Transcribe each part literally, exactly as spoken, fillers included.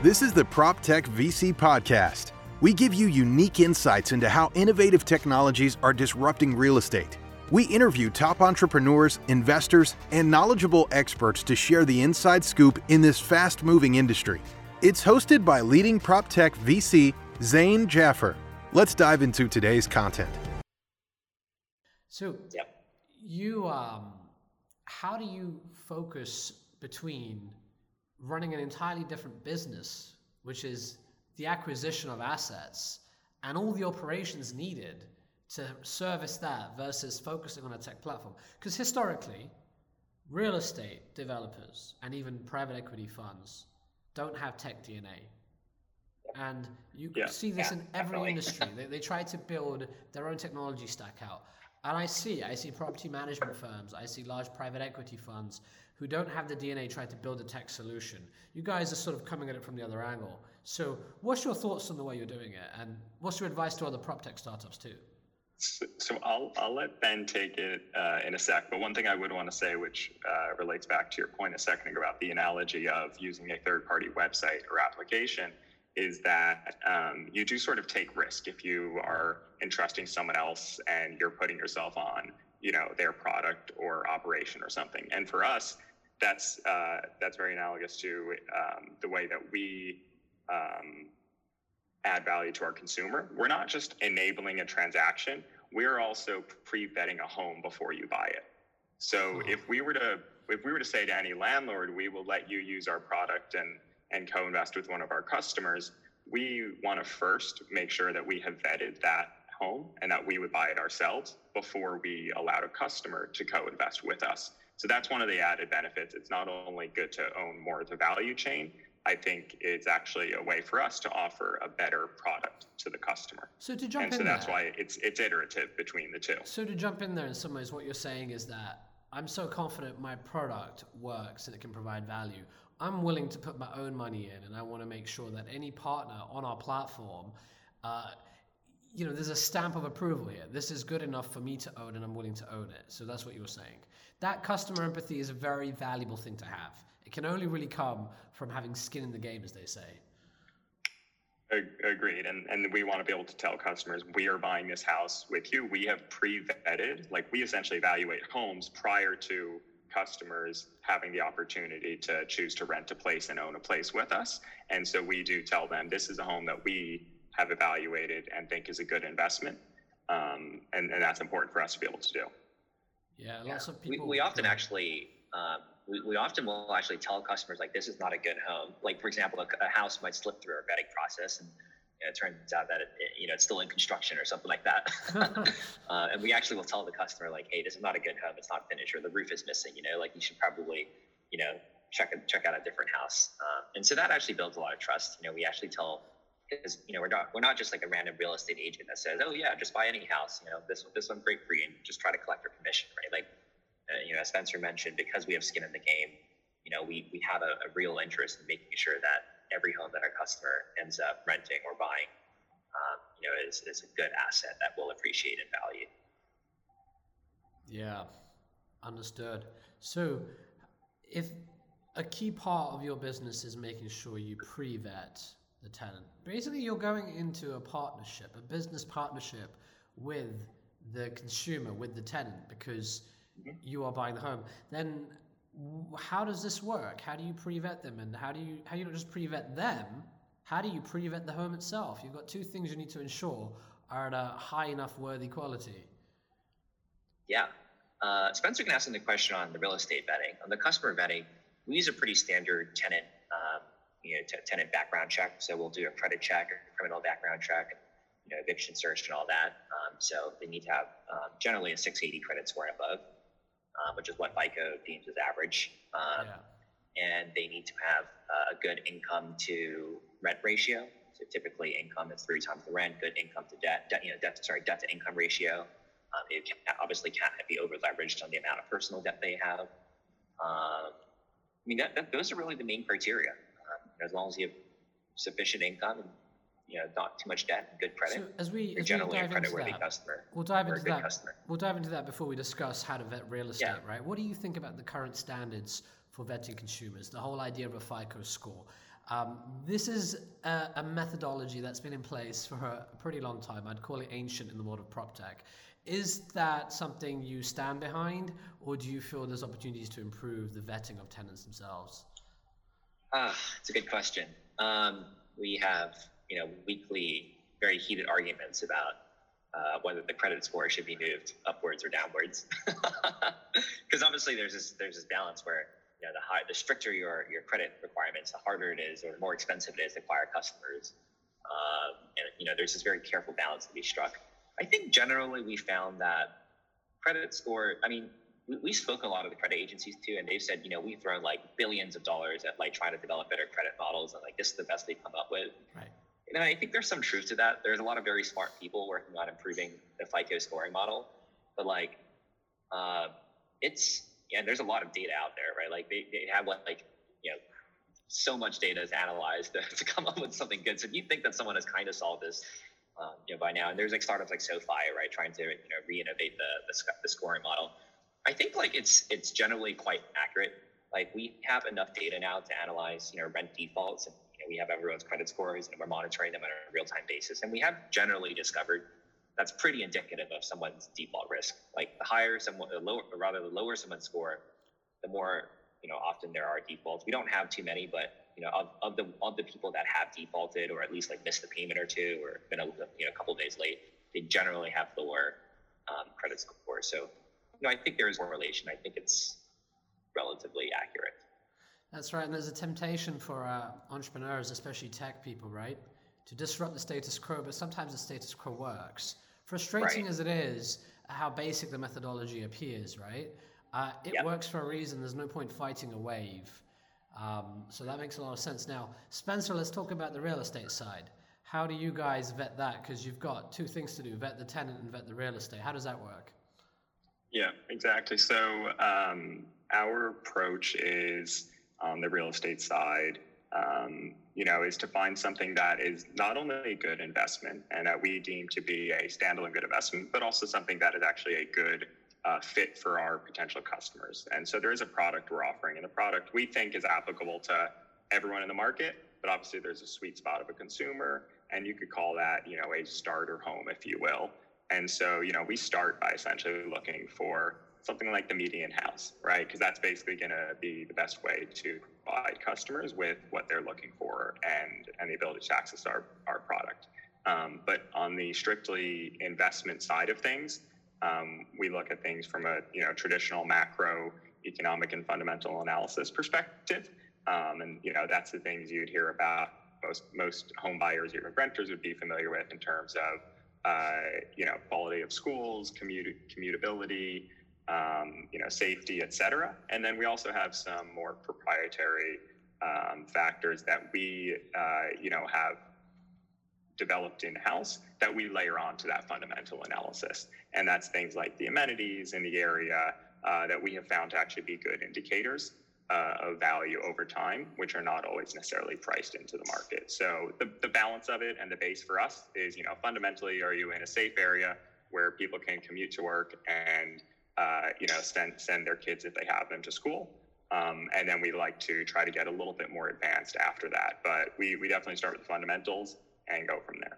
This is the PropTech V C Podcast. We give you unique insights into how innovative technologies are disrupting real estate. We interview top entrepreneurs, investors, and knowledgeable experts to share the inside scoop in this fast-moving industry. It's hosted by leading PropTech V C, Zain Jaffer. Let's dive into today's content. So, Yep. you, um, how do you focus between running an entirely different business, which is the acquisition of assets and all the operations needed to service that versus focusing on a tech platform? Because historically, real estate developers and even private equity funds don't have tech D N A. And you Yeah, see this yeah, in every definitely. industry. They, they try to build their own technology stack out. And I see, I see property management firms, I see large private equity funds who don't have the D N A trying to build a tech solution. You guys are sort of coming at it from the other angle. So what's your thoughts on the way you're doing it? And what's your advice to other prop tech startups too? So, so I'll I'll let Ben take it uh, in a sec. But one thing I would want to say, which uh, relates back to your point a second ago about the analogy of using a third-party website or application, is that um, you do sort of take risk if you are entrusting someone else and you're putting yourself on, you know, their product or operation or something. And for us, that's uh, that's very analogous to um, the way that we um, add value to our consumer. We're not just enabling a transaction, we're also pre-vetting a home before you buy it. So Oh. if we were to if we were to say to any landlord, we will let you use our product and and co-invest with one of our customers, we want to first make sure that we have vetted that home and that we would buy it ourselves before we allowed a customer to co-invest with us. So that's one of the added benefits. It's not only good to own more of the value chain, I think it's actually a way for us to offer a better product to the customer. So to jump And in so that's there, why it's it's iterative between the two. so to jump in there in some ways, what you're saying is that I'm so confident my product works and it can provide value. I'm willing to put my own money in, and I want to make sure that any partner on our platform, uh, you know, there's a stamp of approval here. This is good enough for me to own, and I'm willing to own it. So that's what you were saying. That customer empathy is a very valuable thing to have. It can only really come from having skin in the game, as they say. Ag- Agreed. And and we want to be able to tell customers, we are buying this house with you. We have pre-vetted, like we essentially evaluate homes prior to customers having the opportunity to choose to rent a place and own a place with us. And so we do tell them, this is a home that we have evaluated and think is a good investment. Um, and, and that's important for us to be able to do. Yeah, lots of We, people. we often actually, um, we, we often will actually tell customers like, this is not a good home. Like for example, a, a house might slip through our vetting process and you know, it turns out that it, it, you know, it's still in construction or something like that. uh, and we actually will tell the customer like, hey, this is not a good home. It's not finished, or the roof is missing, you know, like you should probably, you know, check, check out a different house. Um, and so that actually builds a lot of trust. You know, we actually tell, because, you know, we're not, we're not just like a random real estate agent that says, oh yeah, just buy any house, you know, this, this one's great for you, and just try to collect your commission, right? Like, uh, you know, as Spencer mentioned, because we have skin in the game, you know, we, we have a, a real interest in making sure that every home that our customer ends up renting or buying, um, you know, is, is a good asset that will appreciate in value. Yeah, understood. So if a key part of your business is making sure you pre-vet the tenant, basically you're going into a partnership, a business partnership with the consumer, with the tenant, because you are buying the home. Then w- how does this work? How do you pre-vet them? And how do you, how do you not just pre-vet them? How do you pre-vet the home itself? You've got two things you need to ensure are at a high enough worthy quality. Yeah. Uh, Spencer can answer the question on the real estate vetting. On the customer vetting, we use a pretty standard tenant, um, you know, t- tenant background check. So we'll do a credit check, a criminal background check, you know, eviction search and all that. Um, so they need to have um, generally a six eighty credit score and above, um, which is what FICO deems as average. Um, Yeah. And they need to have uh, a good income to rent ratio. So typically income is three times the rent, good income to debt, debt you know, debt, sorry, debt to income ratio. Um, it can, obviously can't be over leveraged on the amount of personal debt they have. Um, I mean, that, that, those are really the main criteria. Um, as long as you have sufficient income and, you know, not too much debt and good credit, So as we, you're as we generally a dive into creditworthy that, customer. we'll dive or a into good that. customer. We'll dive into that before we discuss how to vet real estate, Yeah. right? What do you think about the current standards for vetting consumers? The whole idea of a FICO score. Um, this is a, a methodology that's been in place for a pretty long time. I'd call it ancient in the world of prop tech. Is that something you stand behind, or do you feel there's opportunities to improve the vetting of tenants themselves? Ah, it's a good question. Um, we have, you know, weekly, very heated arguments about uh, whether the credit score should be moved upwards or downwards. Because obviously there's this there's this balance where, you know, the high, the stricter your your credit requirements, the harder it is, or the more expensive it is to acquire customers. Um, and you know, there's this very careful balance to be struck. I think generally we found that credit score, I mean, we, we spoke to a lot of the credit agencies too, and they've said, you know, we've thrown like billions of dollars at like trying to develop better credit models, and like this is the best they've come up with. Right. And I think there's some truth to that. There's a lot of very smart people working on improving the FICO scoring model, but like, uh, it's, yeah, there's a lot of data out there, right? Like they, they have what, like, you know, so much data is analyzed to, to come up with something good. So if you think that someone has kind of solved this, Um, you know, by now, and there's like startups like SoFi, right, trying to, you know, re-innovate the, the the scoring model. I think like it's it's generally quite accurate. Like we have enough data now to analyze, you know, rent defaults, and you know, we have everyone's credit scores, and we're monitoring them on a real-time basis. And we have generally discovered that's pretty indicative of someone's default risk. Like the higher someone, the lower, or rather the lower someone's score, the more, you know, often there are defaults. We don't have too many, but you know, of, of the of the people that have defaulted or at least like missed a payment or two or been a you know a couple of days late, they generally have lower um, credit score. So, you know, I think there is a correlation. I think it's relatively accurate. That's right, and there's a temptation for uh, entrepreneurs, especially tech people, right, to disrupt the status quo. But sometimes the status quo works. Frustrating Right. as it is, how basic the methodology appears, right? Uh, it Yep. works for a reason. There's no point fighting a wave. Um, so that makes a lot of sense. Now, Spencer, let's talk about the real estate side. How do you guys vet that? Because you've got two things to do, vet the tenant and vet the real estate. How does that work? Yeah, exactly. So um, our approach is on the real estate side, um, you know, is to find something that is not only a good investment and that we deem to be a standalone good investment, but also something that is actually a good Uh, fit for our potential customers. And so there is a product we're offering, and the product we think is applicable to everyone in the market, but obviously there's a sweet spot of a consumer, and you could call that, you know, a starter home, if you will. And so, you know, we start by essentially looking for something like the median house, right? Because that's basically going to be the best way to provide customers with what they're looking for and, and the ability to access our, our product. Um, but on the strictly investment side of things, Um, we look at things from a you know traditional macro economic and fundamental analysis perspective, um, and you know that's the things you'd hear about most most home buyers, even renters, would be familiar with in terms of uh, you know quality of schools, commute commutability, um, you know safety, et cetera. And then we also have some more proprietary um, factors that we uh, you know have developed in-house that we layer on to that fundamental analysis. And that's things like the amenities in the area uh, that we have found to actually be good indicators uh, of value over time, which are not always necessarily priced into the market. So the, the balance of it and the base for us is, you know, fundamentally, are you in a safe area where people can commute to work and, uh, you know, send, send their kids if they have them to school? Um, and then we like to try to get a little bit more advanced after that. But we, we definitely start with the fundamentals and go from there.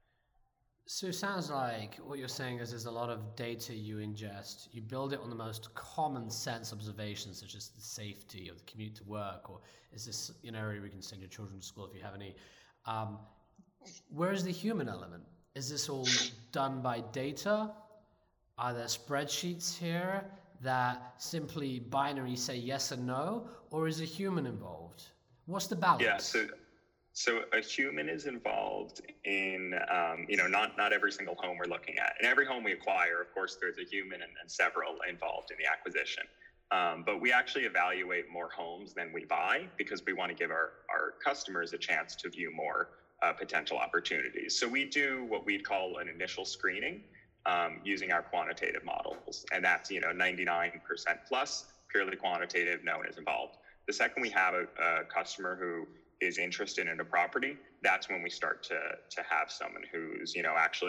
So it sounds like what you're saying is there's a lot of data you ingest. You build it on the most common sense observations, such as the safety of the commute to work, or is this an area we can send your children to school if you have any? Um, where's the human element? Is this all done by data? Are there spreadsheets here that simply binary say yes and no, or is a human involved? What's the balance? Yeah, so So a human is involved in, um, you know, not, not every single home we're looking at. In every home we acquire, of course, there's a human and, and several involved in the acquisition. Um, but we actually evaluate more homes than we buy because we want to give our, our customers a chance to view more uh, potential opportunities. So we do what we'd call an initial screening um, using our quantitative models. And that's, you know, ninety-nine percent plus, purely quantitative, no one is involved. The second we have a, a customer who is interested in a property, that's when we start to to have someone who's, you know, actually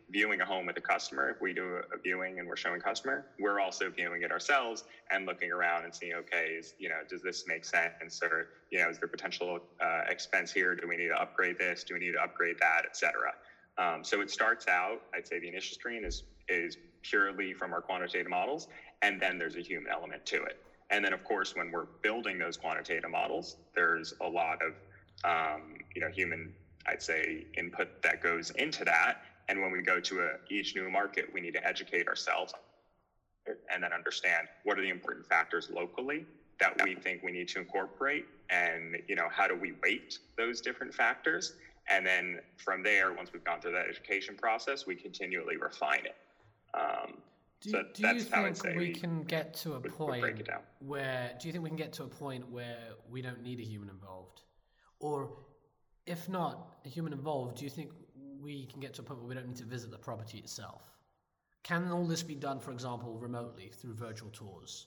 viewing a home with a customer, if we do a, a viewing and we're showing customer, we're also viewing it ourselves and looking around and seeing, okay, is, you know, does this make sense? Or, you know, is there potential uh, expense here? Do we need to upgrade this? Do we need to upgrade that, et cetera? Um, so it starts out, I'd say the initial screen is, is purely from our quantitative models, and then there's a human element to it. And then, of course, when we're building those quantitative models, there's a lot of, um, you know, human, I'd say, input that goes into that. And when we go to a, each new market, we need to educate ourselves and then understand what are the important factors locally that we think we need to incorporate, and, you know, how do we weight those different factors? And then from there, once we've gone through that education process, we continually refine it. Um, Do, so do that's you how I'd think say we we can get to a would- would point break it down. where, do you think we can get to a point where we don't need a human involved? Or if not a human involved, do you think we can get to a point where we don't need to visit the property itself? Can all this be done, for example, remotely through virtual tours?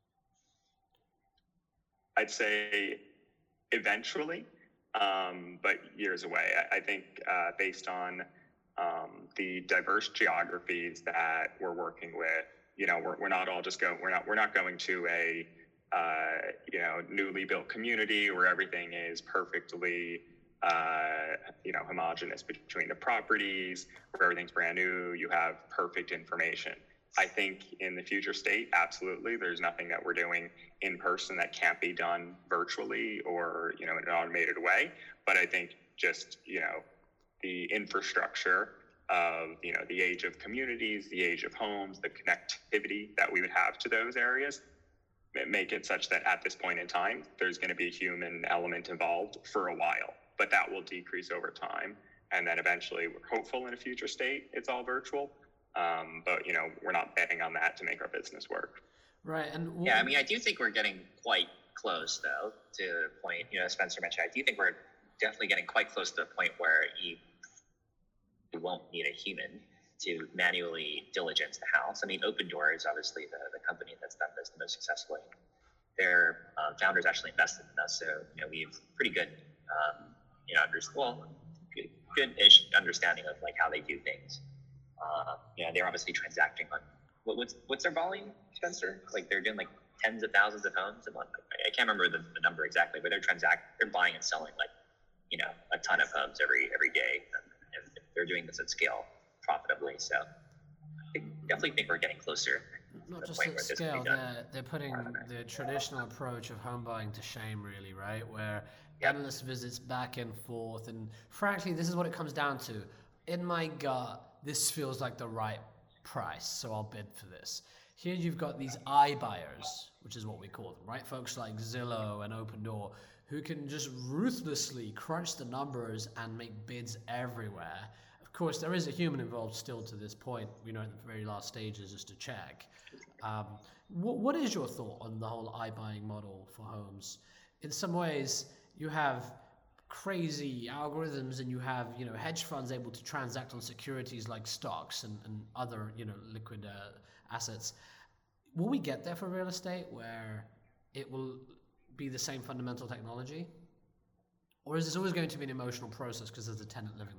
I'd say eventually, um, but years away. I, I think uh, based on um, the diverse geographies that we're working with, you know, we're, we're not all just going, we're not, we're not going to a, uh, you know, newly built community where everything is perfectly, uh, you know, homogenous between the properties, where everything's brand new, you have perfect information. I think in the future state, absolutely, there's nothing that we're doing in person that can't be done virtually or, you know, in an automated way. But I think just, you know, the infrastructure of, you know, the age of communities, the age of homes, the connectivity that we would have to those areas, make it such that at this point in time, there's going to be a human element involved for a while, but that will decrease over time. And then eventually, we're hopeful in a future state, it's all virtual. Um, but, you know, we're not betting on that to make our business work. Right. And w- Yeah, I mean, I do think we're getting quite close, though, to the point, you know, Spencer mentioned, I do think we're definitely getting quite close to the point where you, you won't need a human to manually diligence the house. I mean, Open Door is obviously the, the company that's done this the most successfully. Their um, founders actually invested in us, so, you know, we have pretty good, um, you know, under, well, good, good-ish understanding of, like, how they do things. Uh, you know, they're obviously transacting on, what, what's what's their volume, Spencer? Like, they're doing, like, tens of thousands of homes a month. I, I can't remember the, the number exactly, but they're transact, they're buying and selling, like, you know, a ton of homes every every day. And they're doing this at scale profitably. So I definitely think we're getting closer. not to the just point at where this can scale, be done. they're, they're putting the traditional approach of home buying to shame, really, right? Where Yep. endless visits back and forth. And frankly, this is what it comes down to. In my gut, this feels like the right price, so I'll bid for this. Here you've got these iBuyers, which is what we call them, right? Folks like Zillow and Open Door, who can just ruthlessly crunch the numbers and make bids everywhere. Of course, there is a human involved still to this point. We know at the very last stages just to check. Um, what, what is your thought on the whole iBuying model for homes? In some ways, you have crazy algorithms and you have, you know, hedge funds able to transact on securities like stocks and, and other, you know, liquid uh, assets. Will we get there for real estate where it will be the same fundamental technology? Or is this always going to be an emotional process because there's a tenant living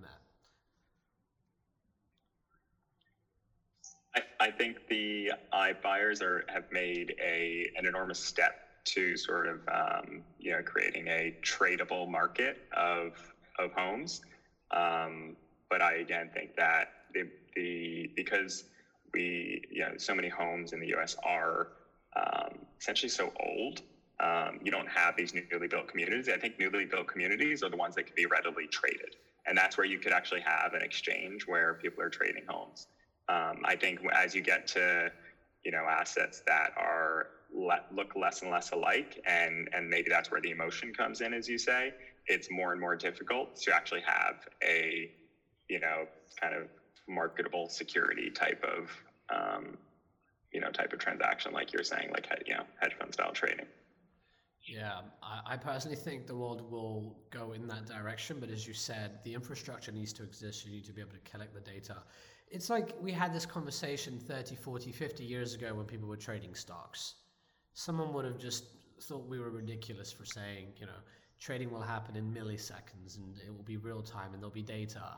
there? I, I think the iBuyers are have made a an enormous step to sort of um, you know creating a tradable market of of homes, um, but I again think that the the because we you know so many homes in the U S are um, essentially so old. Um, you don't have these newly built communities. I think newly built communities are the ones that can be readily traded, and that's where you could actually have an exchange where people are trading homes. Um, I think as you get to, you know, assets that are le- look less and less alike, and and maybe that's where the emotion comes in, as you say, it's more and more difficult to actually have a, you know, kind of marketable security type of, um, you know, type of transaction, like you're saying, like, you know, hedge fund style trading. Yeah, I, I personally think the world will go in that direction, but as you said, the infrastructure needs to exist. You need to be able to collect the data. It's like we had this conversation thirty, forty, fifty years ago when people were trading stocks. Someone would have just thought we were ridiculous for saying, you know, trading will happen in milliseconds and it will be real time and there'll be data.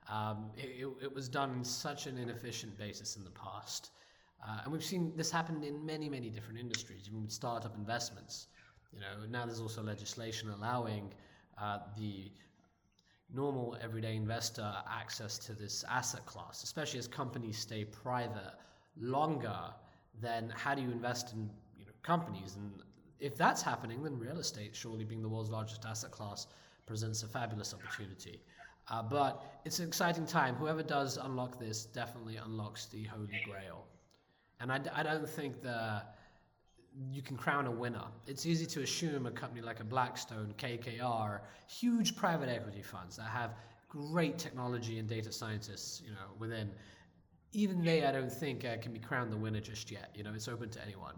Um, it, it, it was done in such an inefficient basis in the past. Uh, and we've seen this happen in many, many different industries, even with startup investments. You know, now there's also legislation allowing uh, the normal everyday investor access to this asset class, especially as companies stay private longer. Then how do you invest in, you know, companies? And if that's happening, then real estate, surely being the world's largest asset class, presents a fabulous opportunity. Uh, but it's an exciting time. Whoever does unlock this definitely unlocks the holy grail. And I, I don't think the you can crown a winner. It's easy to assume a company like a Blackstone, K K R, huge private equity funds that have great technology and data scientists, you know, within. Even they, I don't think, uh, can be crowned the winner just yet. You know, it's open to anyone.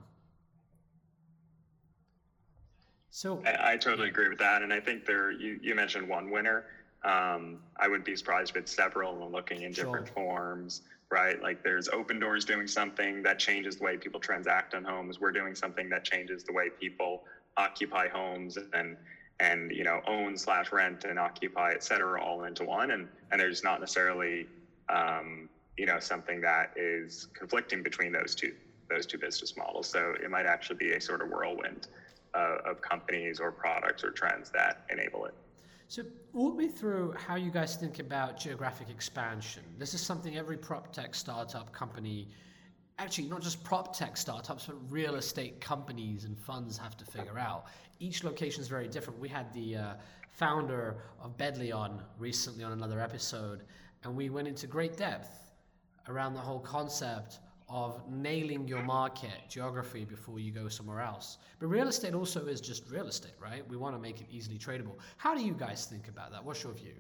So I, I totally agree with that, and I think there. You, you mentioned one winner. Um, I wouldn't be surprised if it's several and looking in different Sure. forms, right? Like there's Open Doors doing something that changes the way people transact on homes. We're doing something that changes the way people occupy homes and and you know own slash rent and occupy, et cetera, all into one. And and there's not necessarily um, you know something that is conflicting between those two those two business models. So it might actually be a sort of whirlwind uh, of companies or products or trends that enable it. So walk me through how you guys think about geographic expansion. This is something every prop tech startup company, actually not just prop tech startups, but real estate companies and funds have to figure out. Each location is very different. We had the uh, founder of Bedly on recently on another episode, and we went into great depth around the whole concept of nailing your market geography before you go somewhere else. But real estate also is just real estate, right? We want to make it easily tradable. How do you guys think about that? What's your view?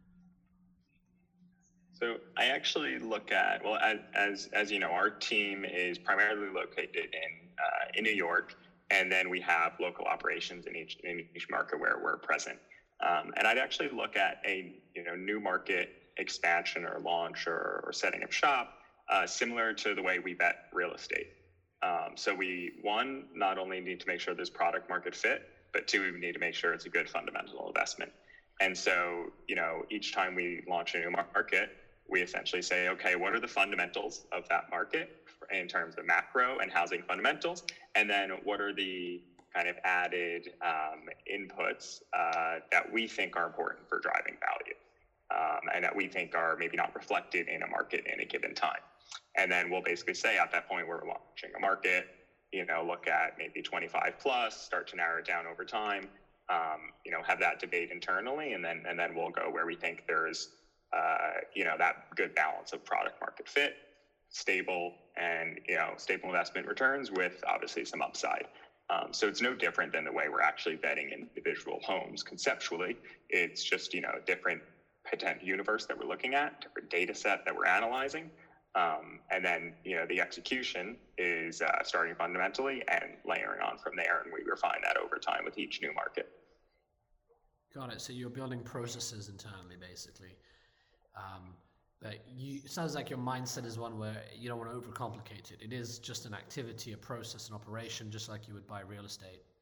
So I actually look at, well, as as, as you know, our team is primarily located in uh, in New York, and then we have local operations in each in each market where we're present. Um, and I'd actually look at a you know new market expansion or launch or, or setting up shop uh, similar to the way we bet real estate. Um, so we, one, not only need to make sure there's product market fit, but two, we need to make sure it's a good fundamental investment. And so, you know, each time we launch a new market, we essentially say, okay, what are the fundamentals of that market in terms of macro and housing fundamentals? And then what are the kind of added um, inputs uh, that we think are important for driving value um, and that we think are maybe not reflected in a market in a given time. And then we'll basically say at that point we're launching a market, you know, look at maybe twenty-five plus, start to narrow it down over time, um, you know, have that debate internally, and then and then we'll go where we think there's, uh, you know, that good balance of product market fit, stable, and, you know, stable investment returns with obviously some upside. Um, so it's no different than the way we're actually betting individual homes conceptually. It's just, you know, a different potential universe that we're looking at, different data set that we're analyzing. Um, and then, you know, the execution is uh, starting fundamentally and layering on from there. And we refine that over time with each new market. Got it. So you're building processes internally, basically. Um, but you, it sounds like your mindset is one where you don't want to overcomplicate it. It is just an activity, a process, an operation, just like you would buy real estate.